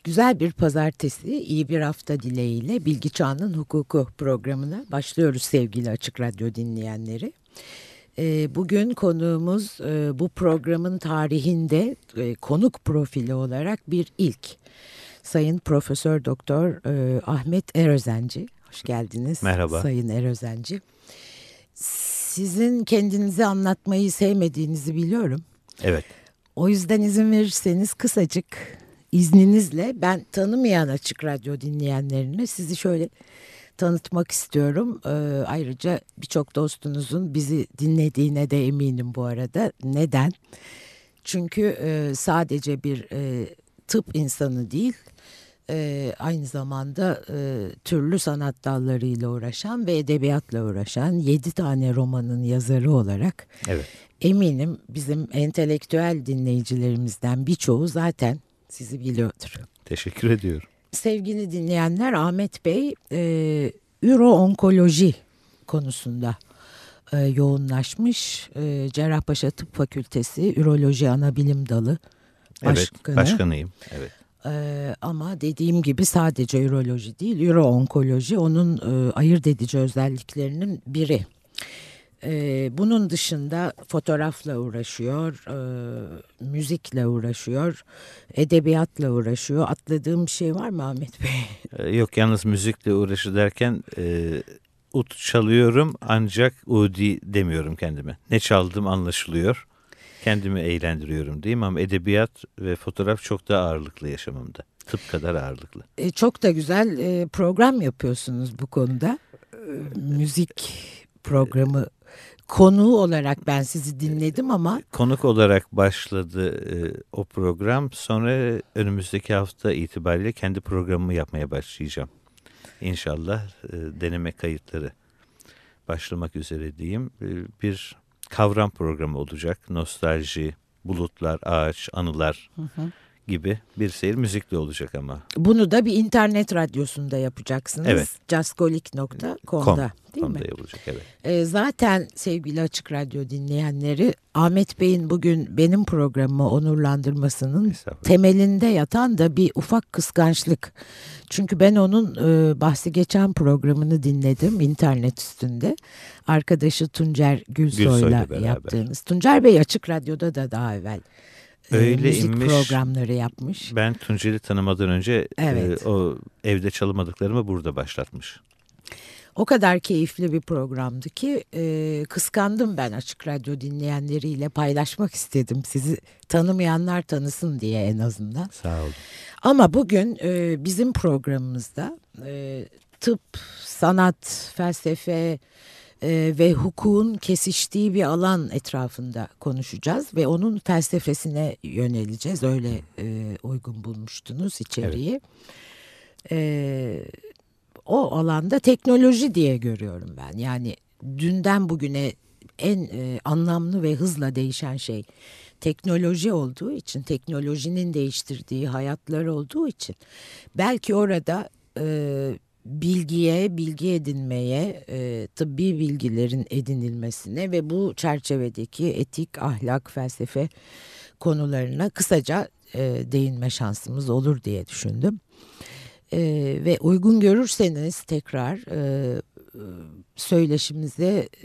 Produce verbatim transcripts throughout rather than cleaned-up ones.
Güzel bir pazartesi, iyi bir hafta dileğiyle Bilgi Çağının Hukuku programına başlıyoruz sevgili Açık Radyo dinleyenleri. E, bugün konuğumuz e, bu programın tarihinde e, konuk profili olarak bir ilk. Sayın Profesör Doktor e, Ahmet Erözenci. Hoş geldiniz. Merhaba. Sayın Erözenci. Sizin kendinizi anlatmayı sevmediğinizi biliyorum. Evet. O yüzden izin verirseniz kısacık izninizle ben tanımayan Açık Radyo dinleyenlerine sizi şöyle tanıtmak istiyorum. Ee, ayrıca birçok dostunuzun bizi dinlediğine de eminim bu arada. Neden? Çünkü e, sadece bir e, tıp insanı değil, e, aynı zamanda e, türlü sanat dallarıyla uğraşan ve edebiyatla uğraşan yedi tane romanın yazarı olarak Evet. eminim bizim entelektüel dinleyicilerimizden birçoğu zaten sizi biliyordur. Teşekkür ediyorum. Sevgili dinleyenler, Ahmet Bey e, üro-onkoloji konusunda e, yoğunlaşmış. E, Cerrahpaşa Tıp Fakültesi Üroloji Anabilim Dalı başkanı. Evet, başkanıyım. Evet. Ee, ama dediğim gibi sadece üroloji değil, üro-onkoloji onun e, ayırt edici özelliklerinin biri. Ee, bunun dışında fotoğrafla uğraşıyor, e, müzikle uğraşıyor, edebiyatla uğraşıyor. Atladığım bir şey var mı Ahmet Bey? Ee, yok, yalnız müzikle uğraşı derken e, ut çalıyorum ancak udi demiyorum kendime. Ne çaldım anlaşılıyor. Kendimi eğlendiriyorum diyeyim ama edebiyat ve fotoğraf çok daha ağırlıklı yaşamımda. Tıp kadar ağırlıklı. E, çok da güzel e, program yapıyorsunuz bu konuda. E, müzik programı konuğu olarak ben sizi dinledim ama... Konuk olarak başladı e, o program. Sonra önümüzdeki hafta itibariyle kendi programımı yapmaya başlayacağım. İnşallah e, deneme kayıtları başlamak üzere diyeyim. E, bir kavram programı olacak. Nostalji, bulutlar, ağaç, anılar Hı hı. gibi bir seyir müzikli olacak ama. Bunu da bir internet radyosunda yapacaksınız. Evet. Jazzkolik nokta com'da değil mi? Olacak, evet. E, zaten sevgili Açık Radyo dinleyenleri, Ahmet Bey'in bugün benim programımı onurlandırmasının temelinde yatan da bir ufak kıskançlık. Çünkü ben onun e, bahsi geçen programını dinledim internet üstünde. Arkadaşı Tuncer Gülsoy'la Gülsoy'la yaptığınız. Tuncer Bey Açık Radyo'da da daha evvel e, Öyle müzik inmiş, programları yapmış. Ben Tuncer'i tanımadan önce Evet. e, o evde çalamadıklarımı burada başlatmış. O kadar keyifli bir programdı ki e, kıskandım ben Açık Radyo dinleyenleriyle paylaşmak istedim. Sizi tanımayanlar tanısın diye en azından. Sağ olun. Ama bugün e, bizim programımızda e, tıp, sanat, felsefe e, ve hukukun kesiştiği bir alan etrafında konuşacağız. Ve onun felsefesine yöneleceğiz. Öyle e, uygun bulmuştunuz içeriği. Evet. E, O alanda teknoloji diye görüyorum ben. Yani dünden bugüne en e, anlamlı ve hızla değişen şey teknoloji olduğu için, teknolojinin değiştirdiği hayatlar olduğu için belki orada e, bilgiye, bilgi edinmeye, e, tıbbi bilgilerin edinilmesine ve bu çerçevedeki etik, ahlak, felsefe konularına kısaca e, değinme şansımız olur diye düşündüm. Ee, ve uygun görürseniz tekrar e, söyleşimize e,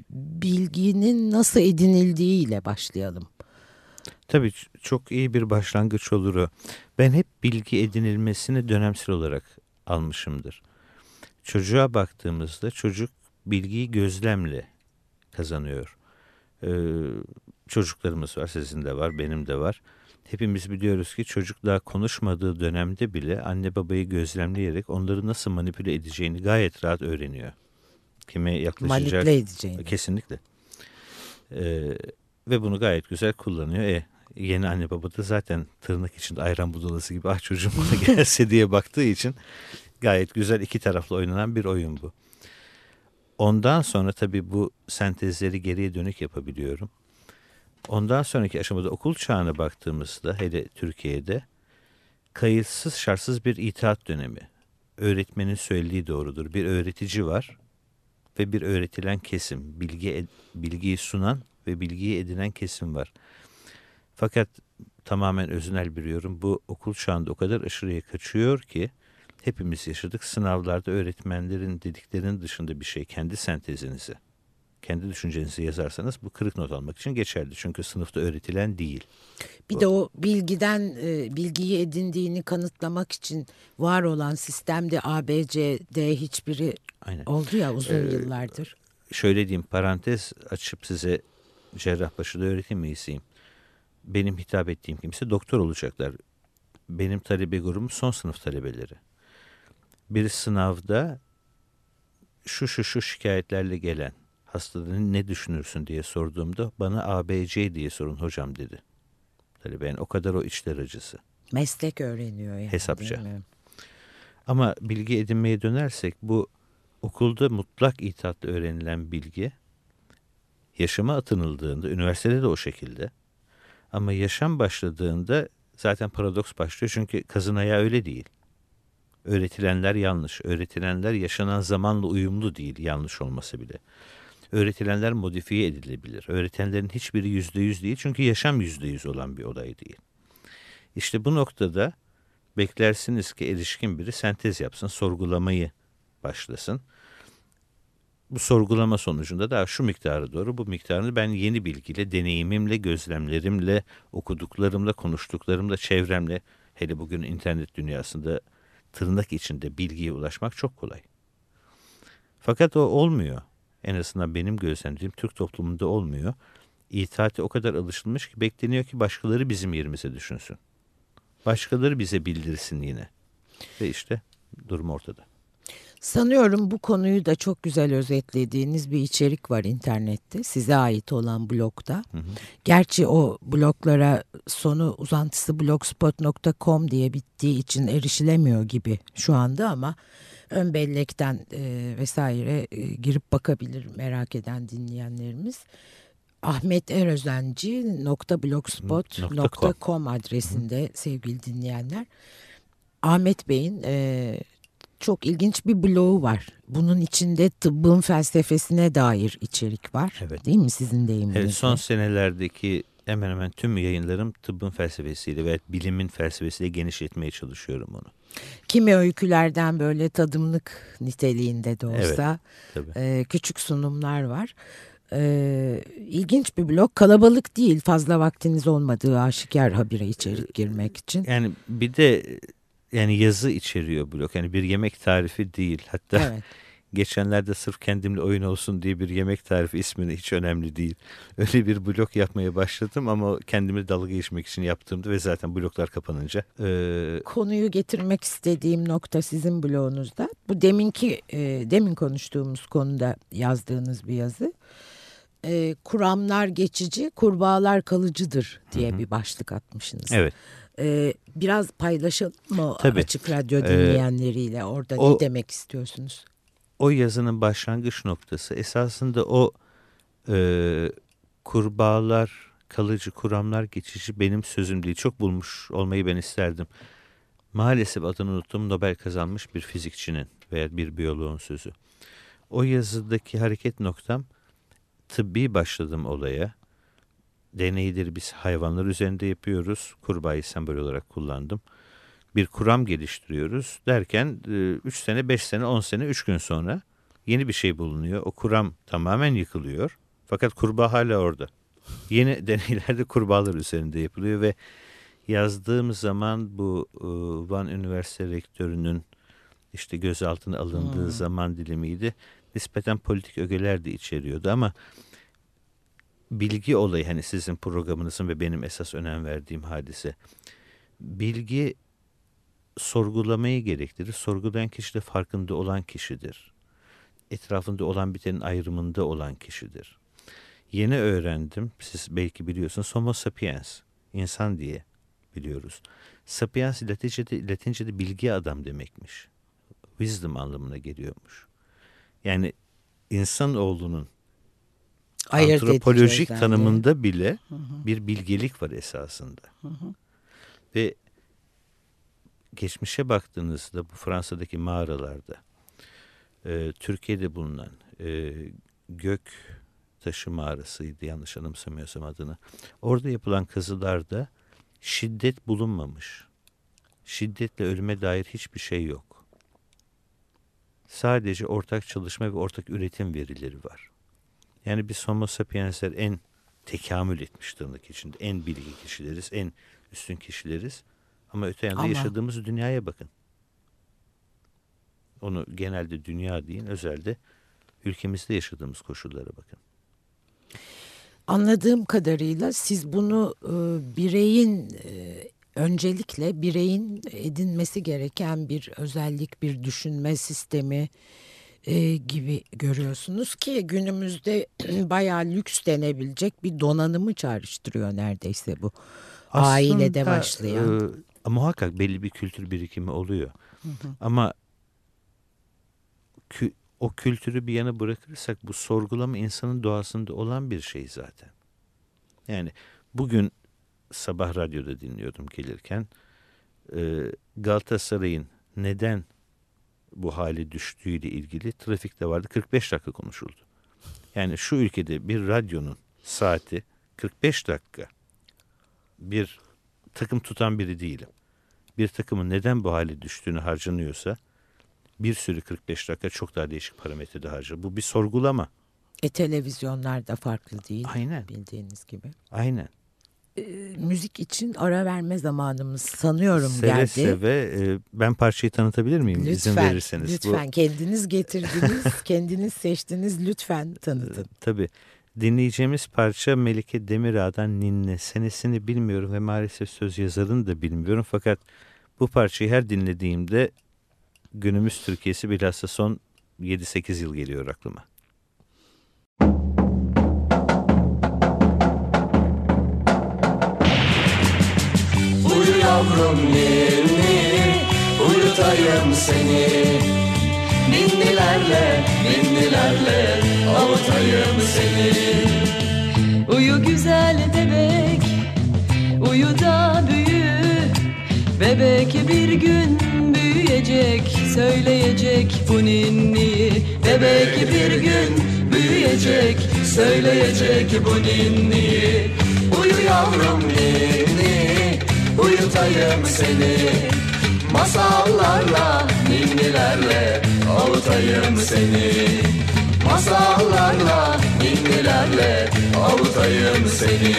bilginin nasıl edinildiğiyle başlayalım. Tabii çok iyi bir başlangıç olur o. Ben hep bilgi edinilmesini dönemsel olarak almışımdır. Çocuğa baktığımızda çocuk bilgiyi gözlemle kazanıyor. Ee, çocuklarımız var, sizin de var, benim de var. Hepimiz biliyoruz ki çocuk daha konuşmadığı dönemde bile anne babayı gözlemleyerek onları nasıl manipüle edeceğini gayet rahat öğreniyor. Kime yaklaşacak? Manipüle edeceğini. Kesinlikle. Ee, ve bunu gayet güzel kullanıyor. E, yeni anne baba da zaten tırnak içinde ayran budalası gibi ah çocuğum bana gelse diye baktığı için gayet güzel iki taraflı oynanan bir oyun bu. Ondan sonra tabii bu sentezleri geriye dönük yapabiliyorum. Ondan sonraki aşamada okul çağına baktığımızda hele Türkiye'de kayıtsız şartsız bir itaat dönemi. Öğretmenin söylediği doğrudur. Bir öğretici var ve bir öğretilen kesim. Bilgi, bilgiyi sunan ve bilgiyi edinen kesim var. Fakat tamamen öznel bir yorum. Bu okul çağında o kadar aşırıya kaçıyor ki hepimiz yaşadık. Sınavlarda öğretmenlerin dediklerinin dışında bir şey, kendi sentezinizi, kendi düşüncenizi yazarsanız bu kırık not almak için geçerli. Çünkü sınıfta öğretilen değil. Bir Bu, de o bilgiden e, bilgiyi edindiğini kanıtlamak için var olan sistemde A, B, C, D hiçbiri aynen. oldu ya uzun Ee, yıllardır. Şöyle diyeyim, parantez açıp size Cerrahpaşa'da öğretim üyesiyim. Benim hitap ettiğim kimse doktor olacaklar. Benim talebe grubum son sınıf talebeleri. Bir sınavda şu şu şu şikayetlerle gelen hastaların ne düşünürsün diye sorduğumda bana A B C diye sorun hocam dedi. Talebe, yani o kadar o içler acısı. Meslek öğreniyor yani. Hesapça. Değil mi? Ama bilgi edinmeye dönersek bu okulda mutlak itaatla öğrenilen bilgi yaşama atınıldığında, üniversitede de o şekilde. Ama yaşam başladığında zaten paradoks başlıyor. Çünkü kazın ayağı öyle değil. Öğretilenler yanlış. Öğretilenler yaşanan zamanla uyumlu değil, yanlış olması bile. Öğretilenler modifiye edilebilir. Öğretenlerin hiçbiri yüzde yüz değil. Çünkü yaşam yüzde yüz olan bir olay değil. İşte bu noktada beklersiniz ki erişkin biri sentez yapsın, sorgulamayı başlasın. Bu sorgulama sonucunda da şu miktarı doğru, bu miktarını ben yeni bilgiyle, deneyimimle, gözlemlerimle, okuduklarımla, konuştuklarımla, çevremle, hele bugün internet dünyasında tırnak içinde bilgiye ulaşmak çok kolay. Fakat o olmuyor. En azından benim gözlemlediğim Türk toplumunda olmuyor. İtaate o kadar alışılmış ki bekleniyor ki başkaları bizim yerimize düşünsün. Başkaları bize bildirsin yine. Ve işte durum ortada. Sanıyorum bu konuyu da çok güzel özetlediğiniz bir içerik var internette. Size ait olan blogda. Hı hı. Gerçi o bloglara sonu uzantısı blogspot nokta com diye bittiği için erişilemiyor gibi şu anda ama ön bellekten e, vesaire e, girip bakabilir merak eden dinleyenlerimiz. ahmeterozenci nokta blogspot nokta com adresinde sevgili dinleyenler. Ahmet Bey'in e, çok ilginç bir blogu var. Bunun içinde tıbbın felsefesine dair içerik var. Evet. Değil mi sizin deyiminizle? Evet, son senelerdeki hemen hemen tüm yayınlarım tıbbın felsefesiyle ve bilimin felsefesiyle genişletmeye çalışıyorum onu. Kimi öykülerden böyle tadımlık niteliğinde de olsa Evet, e, küçük sunumlar var. E, ilginç bir blog, kalabalık değil, fazla vaktiniz olmadığı aşikar habire içerik girmek için. Yani bir de yani yazı içeriyor blog. Yani bir yemek tarifi değil. Hatta Evet. geçenlerde sırf kendimle oyun olsun diye bir yemek tarifi, ismini hiç önemli değil. Öyle bir blog yapmaya başladım ama kendimi dalga geçmek için yaptığımdı ve zaten bloglar kapanınca. E, Konuyu getirmek istediğim nokta sizin blogunuzda. Bu deminki e, demin konuştuğumuz konuda yazdığınız bir yazı. E, kuramlar geçici, kurbağalar kalıcıdır diye hı hı. bir başlık atmışsınız. Evet. E, biraz paylaşalım mı Tabii. Açık Radyo dinleyenleriyle? Ee, orada o, ne demek istiyorsunuz? O yazının başlangıç noktası esasında o e, kurbağalar kalıcı, kuramlar geçici benim sözüm değil. Çok bulmuş olmayı ben isterdim. Maalesef adını unuttum, Nobel kazanmış bir fizikçinin veya bir biyoloğun sözü. O yazıdaki hareket noktam, tıbbi başladım olaya. Deneyleri biz hayvanlar üzerinde yapıyoruz. Kurbağayı sembol olarak kullandım. Bir kuram geliştiriyoruz derken üç sene, beş sene, on sene, üç gün sonra yeni bir şey bulunuyor. O kuram tamamen yıkılıyor. Fakat kurbağa hala orada. Yeni deneylerde kurbağalar üzerinde yapılıyor ve yazdığım zaman bu Van Üniversite Rektörü'nün işte gözaltına alındığı hmm. zaman dilimiydi. Nispeten politik ögeler de içeriyordu ama bilgi olayı, hani sizin programınızın ve benim esas önem verdiğim hadise. Bilgi sorgulamayı gerektirir. Sorgulayan kişi de farkında olan kişidir. Etrafında olan bitenin ayrımında olan kişidir. Yeni öğrendim, siz belki biliyorsunuz, Homo sapiens, insan diye biliyoruz. Sapiens Latince'de, Latince'de bilgi adam demekmiş. Wisdom anlamına geliyormuş. Yani insanoğlunun ayırt antropolojik tanımında yani. Bile hı hı. bir bilgelik var esasında. Hı hı. Ve geçmişe baktığınızda bu Fransa'daki mağaralarda, e, Türkiye'de bulunan e, Gök Taşı mağarasıydı yanlış anımsamıyorsam adını. Orada yapılan kazılarda şiddet bulunmamış. Şiddetle ölüme dair hiçbir şey yok. Sadece ortak çalışma ve ortak üretim verileri var. Yani biz Homo sapiensler en tekamül etmiş tırnak içinde. En bilgi kişileriz, en üstün kişileriz. Ama öte yanda Ama... yaşadığımız dünyaya bakın. Onu genelde dünya deyin, özelde ülkemizde yaşadığımız koşullara bakın. Anladığım kadarıyla siz bunu e, bireyin e, öncelikle bireyin edinmesi gereken bir özellik, bir düşünme sistemi e, gibi görüyorsunuz ki günümüzde bayağı lüks denebilecek bir donanımı çağrıştırıyor neredeyse bu. Aslında, ailede başlayan. E, muhakkak belli bir kültür birikimi oluyor. Hı hı. Ama kü, o kültürü bir yana bırakırsak bu sorgulama insanın doğasında olan bir şey zaten. Yani bugün sabah radyoda dinliyordum gelirken e, Galatasaray'ın neden bu hale düştüğüyle ilgili trafikte vardı, kırk beş dakika konuşuldu. Yani şu ülkede bir radyonun saati kırk beş dakika. Bir takım tutan biri değilim. Bir takımın neden bu hale düştüğünü harcanıyorsa bir sürü kırk beş dakika çok daha değişik parametrede harcar. Bu bir sorgulama. E televizyonlar da farklı değil. Aynen. Bildiğiniz gibi. Aynen. E, müzik için ara verme zamanımız sanıyorum seve geldi. Seve seve. E, ben parçayı tanıtabilir miyim? Lütfen. İzin verirseniz. Lütfen. Bu... Kendiniz getirdiniz, kendiniz seçtiniz. Lütfen tanıtın. E, tabii. Dinleyeceğimiz parça Melike Demirağ'dan Ninne. Senesini bilmiyorum ve maalesef söz yazarını da bilmiyorum. Fakat bu parçayı her dinlediğimde günümüz Türkiye'si bilhassa son yedi sekiz yıl geliyor aklıma. Uyu yavrum ninni, uyutayım seni. Ninnilerle, ninnilerle avutayım seni. Uyu güzel bebek, uyu da büyü. Bebek bir gün büyüyecek, söyleyecek bu ninniyi. Bebek bir gün büyüyecek, söyleyecek bu ninniyi. Uyu yavrum ninni, uyutayım seni. Masallarla, ninnilerle avutayım seni. Masallarla, ninnilerle avutayım seni.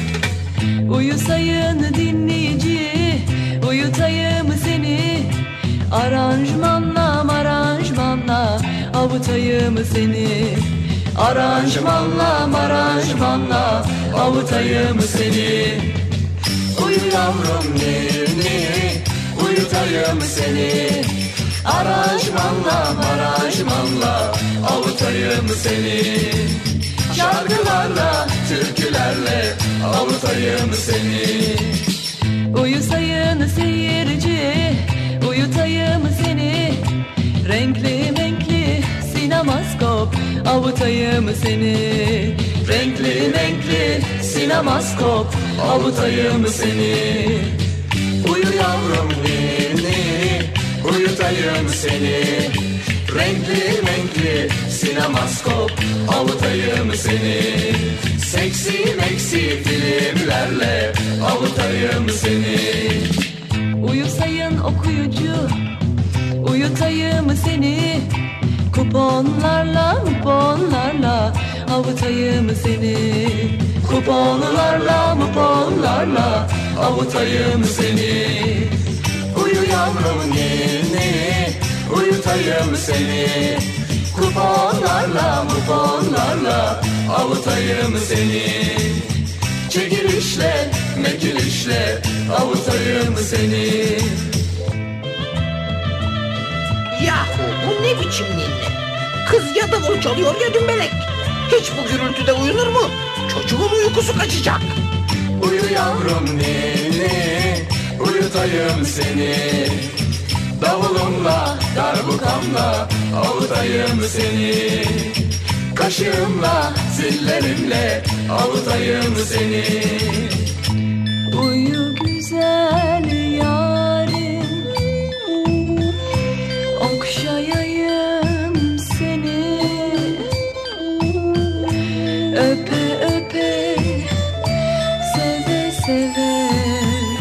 Uyusayın dinleyici, uyutayım seni. Aranjmanla maranjmanla avutayım seni. Aranjmanla maranjmanla avutayım seni. Uyu yavrum ninni, uyutayım seni. Aranjmanla maranjmanla avutayım seni. Şarkılarla, türkülerle avutayım seni. Uyusayın seyirci, uyutayım seni. Renkli renkli sinemaskop avutayım seni. Renkli renkli sinemaskop avutayım seni. Uyu yavrum ninni, uyutayım seni. Renkli renkli sinemaskop avutayım seni. Seksi meksi filmlerle avutayım seni. Uyusayın okuyucu, uyutayım seni. Kuponlarla kuponlarla avutayım seni. Kuponlarla muponlarla avutayım seni. Uyu yavrum ninni, uyutayım seni. Kuponlarla muponlarla avutayım seni. Çekilişle mekilişle avutayım seni. Yahu bu ne biçim ninni? Kız ya davul çalıyor ya dümbelek. Hiç bu gürültüde uyunur mu? Çocuğun uykusu kaçacak. Uyu yavrum ninni, uyutayım seni. Davulumla, darbukamla avutayım seni. Kaşığımla, zillerimle avutayım seni. Uyu güzel yarim, okşayayım seni. Öpe öpe, seve seve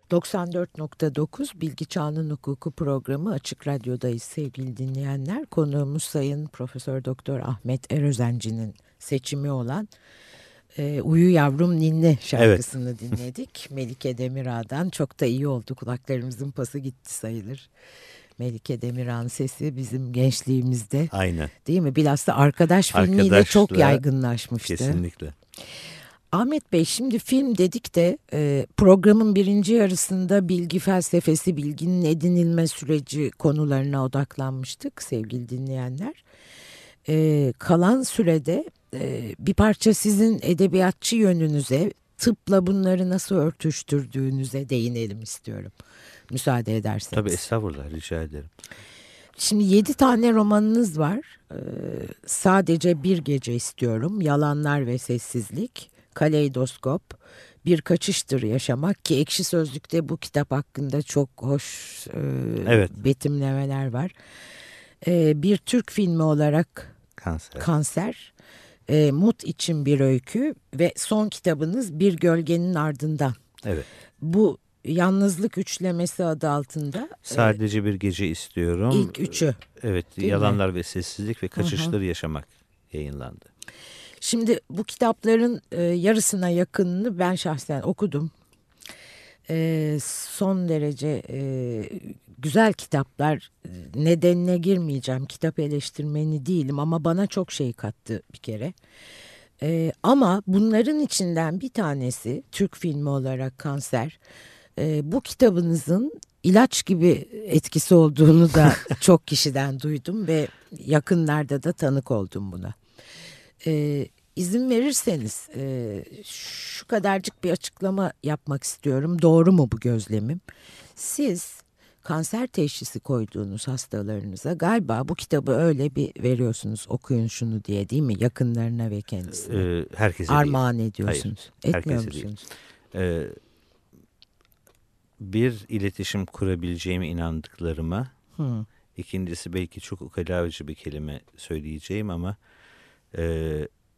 doksan dört nokta dokuz Bilgi Çağının Hukuku programı Açık Radyo'dayız sevgili dinleyenler. Konuğumuz Sayın Profesör Doktor Ahmet Erözenci'nin seçimi olan e, Uyu Yavrum Ninni şarkısını evet. dinledik. Melike Demirağ'dan çok da iyi oldu. Kulaklarımızın pası gitti sayılır. Melike Demirağ'ın sesi bizim gençliğimizde. Aynen. Değil mi? Bilhassa Arkadaş filmiyle Arkadaşla, çok yaygınlaşmıştı. Kesinlikle. Ahmet Bey, şimdi film dedik de e, programın birinci yarısında bilgi felsefesi, bilginin edinilme süreci konularına odaklanmıştık sevgili dinleyenler. E, kalan sürede e, bir parça sizin edebiyatçı yönünüze, tıpla bunları nasıl örtüştürdüğünüze değinelim istiyorum. Müsaade ederseniz. Tabii, estağfurullah, rica ederim. Şimdi yedi tane romanınız var. Ee, sadece bir gece istiyorum. Yalanlar ve Sessizlik, Kaleidoskop, Bir Kaçıştır Yaşamak ki Ekşi Sözlük'te bu kitap hakkında çok hoş e, evet. betimlemeler var. Ee, bir Türk filmi olarak Kanser, Kanser e, Mut için bir öykü ve son kitabınız Bir Gölgenin Ardından. Evet. Bu yalnızlık üçlemesi adı altında. Sadece bir gece istiyorum. İlk üçü. Evet, Yalanlar mi? ve Sessizlik ve Kaçıştır Yaşamak yayınlandı. Şimdi bu kitapların e, yarısına yakınını ben şahsen okudum. E, son derece e, güzel kitaplar. Nedenine girmeyeceğim. Kitap eleştirmeni değilim ama bana çok şey kattı bir kere. E, ama bunların içinden bir tanesi Türk filmi olarak Kanser. E, bu kitabınızın ilaç gibi etkisi olduğunu da çok kişiden duydum ve yakınlarda da tanık oldum buna. E, izin verirseniz e, şu kadarcık bir açıklama yapmak istiyorum. Doğru mu bu gözlemim? Siz kanser teşhisi koyduğunuz hastalarınıza galiba bu kitabı öyle bir veriyorsunuz, okuyun şunu diye, değil mi? Yakınlarına ve kendisine. Ee, herkese armağan değil. ediyorsunuz. Hayır, etmiyor herkese musunuz? Değil. Ee, bir, iletişim kurabileceğime inandıklarıma. Hı. İkincisi, belki çok ukalavcı bir kelime söyleyeceğim ama e,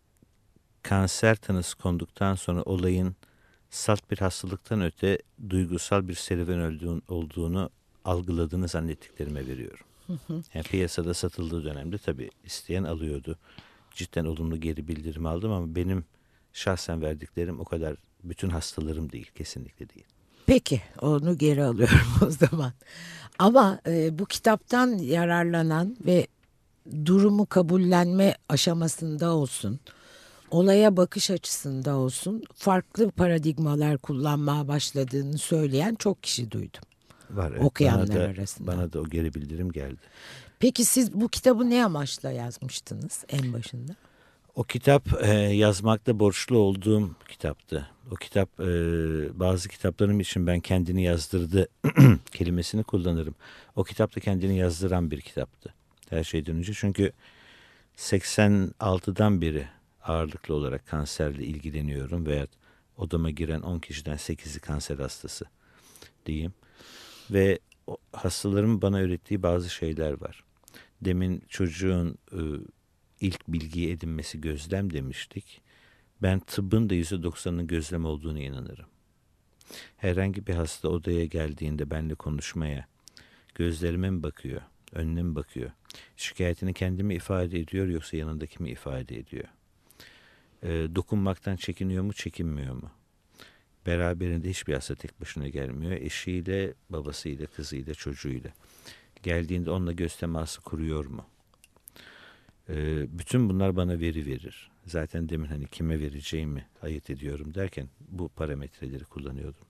kanser tanısı konduktan sonra olayın salt bir hastalıktan öte duygusal bir serüven olduğunu, olduğunu algıladığını zannettiklerime veriyorum. Hı hı. Yani piyasada satıldığı dönemde tabii isteyen alıyordu. Cidden olumlu geri bildirim aldım ama benim şahsen verdiklerim o kadar bütün hastalarım değil, kesinlikle değil. Peki, onu geri alıyorum o zaman. Ama e, bu kitaptan yararlanan ve durumu kabullenme aşamasında olsun, olaya bakış açısında olsun farklı paradigmalar kullanmaya başladığını söyleyen çok kişi duydum. Var, evet. Okuyanlar bana da, arasında. Bana da o geri bildirim geldi. Peki siz bu kitabı ne amaçla yazmıştınız en başında? O kitap e, yazmakta borçlu olduğum kitaptı. O kitap, e, bazı kitaplarım için ben kendini yazdırdı kelimesini kullanırım. O kitap da kendini yazdıran bir kitaptı. Her şeyden önce, çünkü seksen altıdan beri ağırlıklı olarak kanserle ilgileniyorum veya odama giren on kişiden sekizi kanser hastası diyeyim. Ve o hastalarımın bana öğrettiği bazı şeyler var. Demin çocuğun e, ilk bilgiyi edinmesi gözlem demiştik. Ben tıbbın da yüzde doksanının gözlem olduğunu inanırım. Herhangi bir hasta odaya geldiğinde benimle konuşmaya gözlerime mi bakıyor, önüne mi bakıyor? Şikayetini kendi mi ifade ediyor yoksa yanındaki mi ifade ediyor? E, dokunmaktan çekiniyor mu, çekinmiyor mu? Beraberinde hiçbir hasta tek başına gelmiyor. Eşiyle, babasıyla, kızıyla, çocuğuyla. Geldiğinde onunla göz teması kuruyor mu? E, bütün bunlar bana veri verir. Zaten demin hani kime vereceğimi ayırt ediyorum derken bu parametreleri kullanıyordum.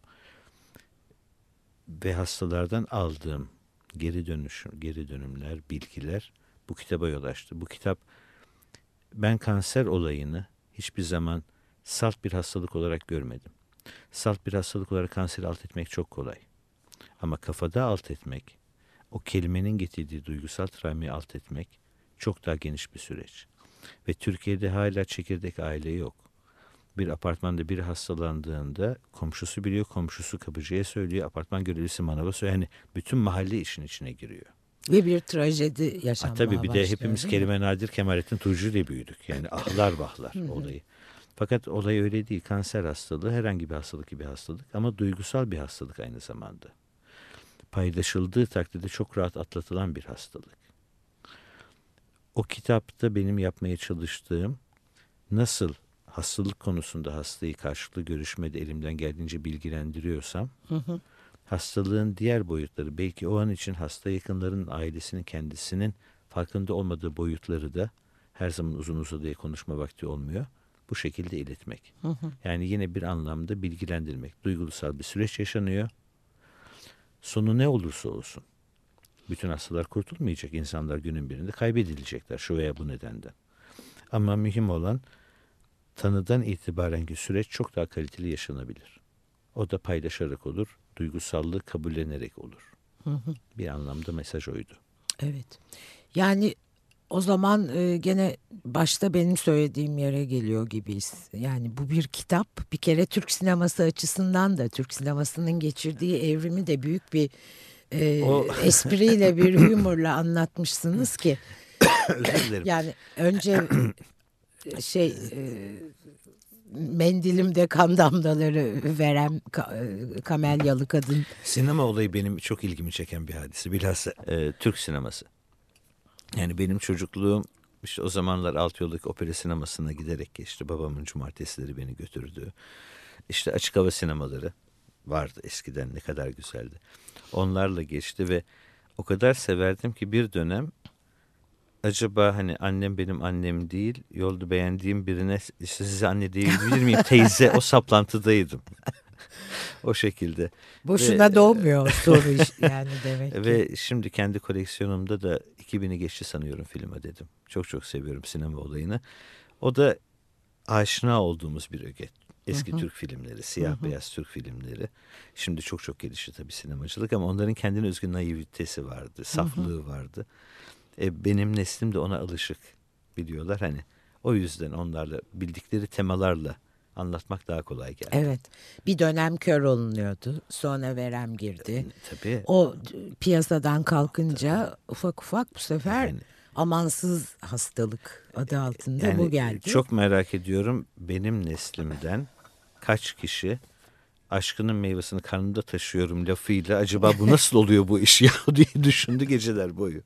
Ve hastalardan aldığım geri dönüşüm, geri dönümler, bilgiler bu kitaba yol açtı. Bu kitap, ben kanser olayını hiçbir zaman salt bir hastalık olarak görmedim. Salt bir hastalık olarak kanseri alt etmek çok kolay. Ama kafada alt etmek, o kelimenin getirdiği duygusal travmayı alt etmek çok daha geniş bir süreç. Ve Türkiye'de hala çekirdek aile yok. Bir apartmanda biri hastalandığında komşusu biliyor, komşusu kapıcıya söylüyor, apartman görevlisi manava söylüyor. Yani bütün mahalle işin içine giriyor. Ve bir trajedi yaşanmaya ha, tabii bir başlıyor, de hepimiz kelime nadir Kemalettin Tuğcu ile büyüdük. Yani ahlar vahlar olayı. Fakat olay öyle değil. Kanser hastalığı herhangi bir hastalık gibi hastalık ama duygusal bir hastalık aynı zamanda. Paylaşıldığı takdirde çok rahat atlatılan bir hastalık. O kitapta benim yapmaya çalıştığım nasıl hastalık konusunda hastayı karşılıklı görüşmede elimden geldiğince bilgilendiriyorsam hı hı. hastalığın diğer boyutları belki o an için hasta yakınlarının ailesinin kendisinin farkında olmadığı boyutları da her zaman uzun uzadıya konuşma vakti olmuyor. Bu şekilde iletmek. Hı hı. Yani yine bir anlamda bilgilendirmek. Duygusal bir süreç yaşanıyor. Sonu ne olursa olsun. Bütün hastalar kurtulmayacak. İnsanlar günün birinde kaybedilecekler şu veya bu nedenden. Ama mühim olan tanıdan itibarenki süreç çok daha kaliteli yaşanabilir. O da paylaşarak olur. Duygusallığı kabullenerek olur. Hı hı. Bir anlamda mesaj oydu. Evet. Yani o zaman e, gene başta benim söylediğim yere geliyor gibiyiz. Yani bu bir kitap. Bir kere Türk sineması açısından da Türk sinemasının geçirdiği evrimi de büyük bir e, o... espriyle bir humorla anlatmışsınız ki. Özür dilerim. Yani önce şey e, mendilimde kan damlaları veren ka- kamelyalı kadın. Sinema olayı benim çok ilgimi çeken bir hadise. Bilhassa e, Türk sineması. Yani benim çocukluğum işte o zamanlar Altıyoldaki opera sinemasına giderek geçti. Babamın cumartesileri beni götürdü. İşte açık hava sinemaları vardı eskiden, ne kadar güzeldi. Onlarla geçti ve o kadar severdim ki bir dönem acaba hani annem benim annem değil, yolda beğendiğim birine işte size anne diyebilir miyim teyze, o saplantıdaydım. O şekilde. Boşuna ve, doğmuyor soru iş, yani demek ki. Ve şimdi kendi koleksiyonumda da iki bini geçti sanıyorum filme dedim. Çok çok seviyorum sinema olayını. O da aşina olduğumuz bir öge. Eski hı hı. Türk filmleri, siyah hı hı. beyaz Türk filmleri. Şimdi çok çok gelişti tabii sinemacılık ama onların kendine özgü naivitesi vardı, saflığı hı hı. vardı. E, benim neslim de ona alışık, biliyorlar hani. O yüzden onlarla bildikleri temalarla anlatmak daha kolay geldi. Evet. Bir dönem kör olunuyordu. Sonra verem girdi. E, tabii. O piyasadan kalkınca tabii. ufak ufak bu sefer yani, amansız hastalık adı altında yani, bu geldi. Çok merak ediyorum, benim neslimden kaç kişi aşkının meyvesini karnımda taşıyorum lafıyla acaba bu nasıl oluyor bu iş ya diye düşündü geceler boyu.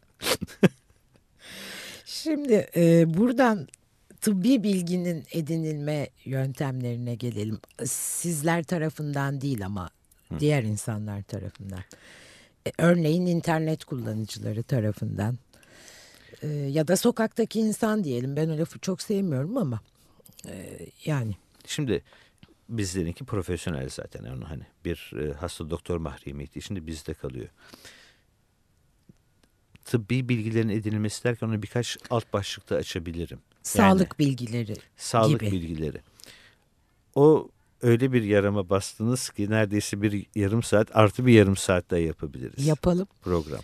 Şimdi e, buradan tıbbi bilginin edinilme yöntemlerine gelelim. Sizler tarafından değil ama Hı. diğer insanlar tarafından. E, örneğin internet kullanıcıları tarafından. E, ya da sokaktaki insan diyelim. Ben o lafı çok sevmiyorum ama e, yani. Şimdi bizlerinki profesyonel zaten. Yani hani bir e, hasta doktor mahremiyeti içinde bizde kalıyor. Tıbbi bilgilerin edinilmesi derken onu birkaç alt başlıkta açabilirim. Sağlık yani, bilgileri sağlık gibi. bilgileri. O öyle bir yarama bastınız ki neredeyse bir yarım saat artı bir yarım saat daha yapabiliriz. Yapalım. Program.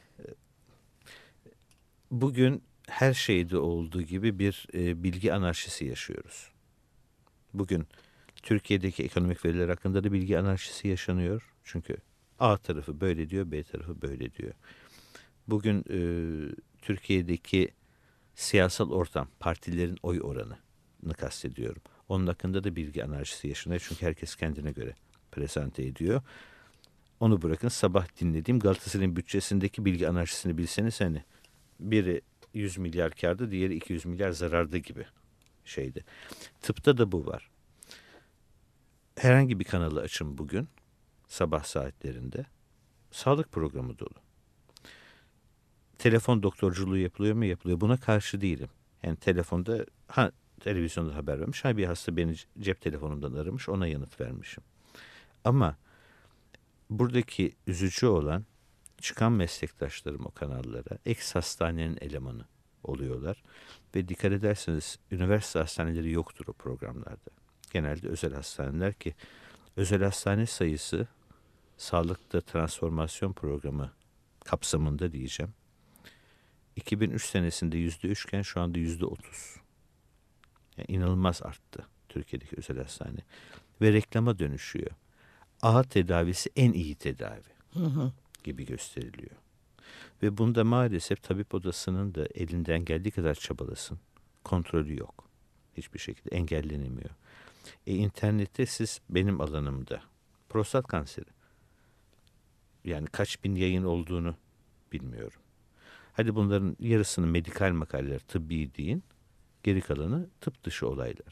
Bugün her şeyde olduğu gibi bir e, bilgi anarşisi yaşıyoruz. Bugün Türkiye'deki ekonomik veriler hakkında da bilgi anarşisi yaşanıyor. Çünkü A tarafı böyle diyor, B tarafı böyle diyor. Bugün e, Türkiye'deki siyasal ortam, partilerin oy oranını kastediyorum. Onun hakkında da bilgi anarşisi yaşanıyor. Çünkü herkes kendine göre presente ediyor. Onu bırakın, sabah dinlediğim Galatasaray'ın bütçesindeki bilgi anarşisini bilseniz hani biri yüz milyar kârda, diğeri iki yüz milyar zararda gibi şeydi. Tıpta da bu var. Herhangi bir kanalı açın bugün sabah saatlerinde sağlık programı dolu. Telefon doktorculuğu yapılıyor mu? Yapılıyor. Buna karşı değilim. Yani telefonda, ha televizyonda haber vermiş, ha bir hasta beni cep telefonumdan aramış, ona yanıt vermişim. Ama buradaki üzücü olan, çıkan meslektaşlarım o kanallara ex hastanenin elemanı oluyorlar. Ve dikkat ederseniz üniversite hastaneleri yoktur o programlarda. Genelde özel hastaneler, ki özel hastane sayısı sağlıkta transformasyon programı kapsamında diyeceğim. iki bin üç senesinde yüzde üçken şu anda yüzde otuz. Yani inanılmaz arttı Türkiye'deki özel hastane. Ve reklama dönüşüyor. A tedavisi en iyi tedavi hı hı. gibi gösteriliyor. Ve bunda maalesef tabip odasının da elinden geldiği kadar çabalasın. Kontrolü yok. Hiçbir şekilde engellenemiyor. E, internette siz benim alanımda prostat kanseri. Yani kaç bin yayın olduğunu bilmiyorum. Hadi bunların yarısını medikal makaleler, tıbbi deyin. Geri kalanı tıp dışı olaylar.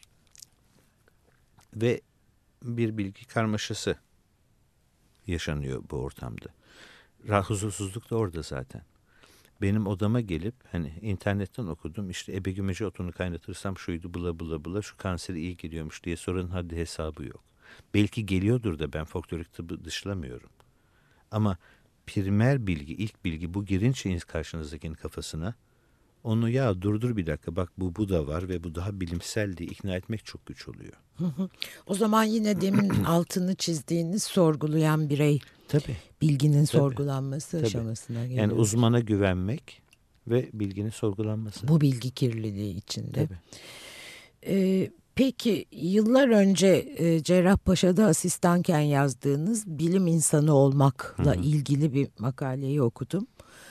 Ve bir bilgi karmaşası yaşanıyor bu ortamda. Huzursuzluk da orada zaten. Benim odama gelip hani internetten okudum, işte ebegümeci otunu kaynatırsam şuydu, bula bula bula, şu kanseri iyi geliyormuş diye soranın haddi hesabı yok. Belki geliyordur da ben folklorik tıbbı dışlamıyorum. Ama primer bilgi, ilk bilgi bu girince karşınızdakinin kafasına, onu ya durdur bir dakika bak bu bu da var ve bu daha bilimsel diye ikna etmek çok güç oluyor. O zaman yine demin altını çizdiğiniz sorgulayan birey, Tabii. bilginin Tabii. sorgulanması Tabii. aşamasına geliyor. Yani uzmana güvenmek ve bilginin sorgulanması. Bu bilgi kirliliği içinde. Tabii. Ee, peki yıllar önce e, Cerrahpaşa'da asistanken yazdığınız bilim insanı olmakla Hı hı. ilgili bir makaleyi okudum.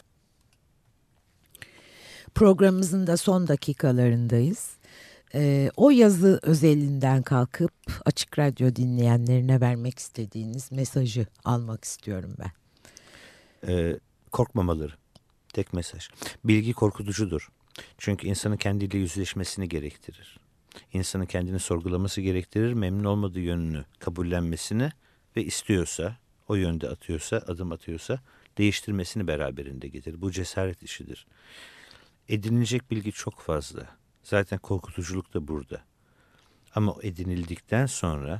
Programımızın da son dakikalarındayız. Ee, o yazı özelinden kalkıp Açık Radyo dinleyenlerine vermek istediğiniz mesajı almak istiyorum ben. Ee, korkmamaları. Tek mesaj. Bilgi korkutucudur. Çünkü insanın kendiyle yüzleşmesini gerektirir. İnsanın kendini sorgulaması gerektirir, memnun olmadığı yönünü kabullenmesini ve istiyorsa, o yönde atıyorsa, adım atıyorsa değiştirmesini beraberinde getirir. Bu cesaret işidir. Edinilecek bilgi çok fazla. Zaten korkutuculuk da burada. Ama o edinildikten sonra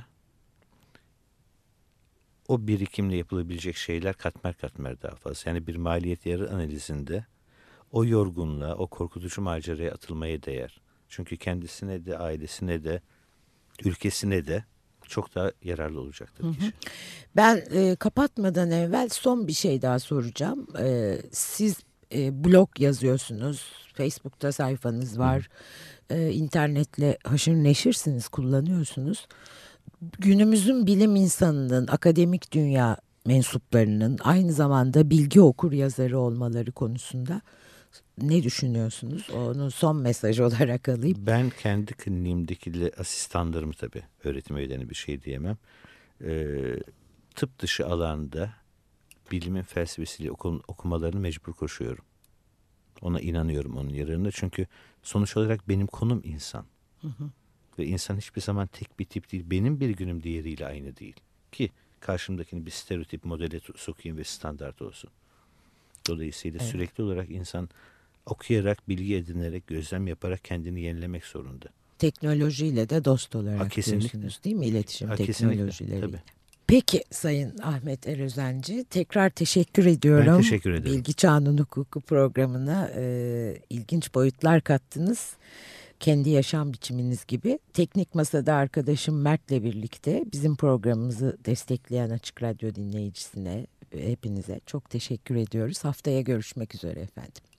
o birikimle yapılabilecek şeyler katmer katmer daha fazla. Yani bir maliyet yarı analizinde o yorgunluğa, o korkutucu maceraya atılmaya değer. Çünkü kendisine de, ailesine de, ülkesine de çok daha yararlı olacaktır kişi. Ben e, kapatmadan evvel son bir şey daha soracağım. E, siz e, blog yazıyorsunuz, Facebook'ta sayfanız var, e, internetle haşır neşirsiniz, kullanıyorsunuz. Günümüzün bilim insanının, akademik dünya mensuplarının aynı zamanda bilgi okur yazarı olmaları konusunda ne düşünüyorsunuz? Onu son mesaj olarak alayım. Ben kendi kliniğimdeki asistanlarımı tabii öğretim üyelerine bir şey diyemem. Ee, tıp dışı alanda bilimin felsefesiyle oku, okumalarını mecbur koşuyorum. Ona inanıyorum onun yararına. Çünkü sonuç olarak benim konum insan. Hı hı. Ve insan hiçbir zaman tek bir tip değil. Benim bir günüm diğeriyle aynı değil. Ki karşımdakini bir stereotip modele sokayım ve standart olsun. Dolayısıyla evet. Sürekli olarak insan okuyarak, bilgi edinerek, gözlem yaparak kendini yenilemek zorunda. Teknolojiyle de dost olarak ha, diyorsunuz değil mi? İletişim ha, teknolojileri. Peki Sayın Ahmet Erözenci, tekrar teşekkür ediyorum. Ben teşekkür ederim. Bilgi Çağının Hukuku programına e, ilginç boyutlar kattınız. Kendi yaşam biçiminiz gibi. Teknik Masa'da arkadaşım Mert'le birlikte bizim programımızı destekleyen Açık Radyo dinleyicisine, hepinize çok teşekkür ediyoruz. Haftaya görüşmek üzere efendim.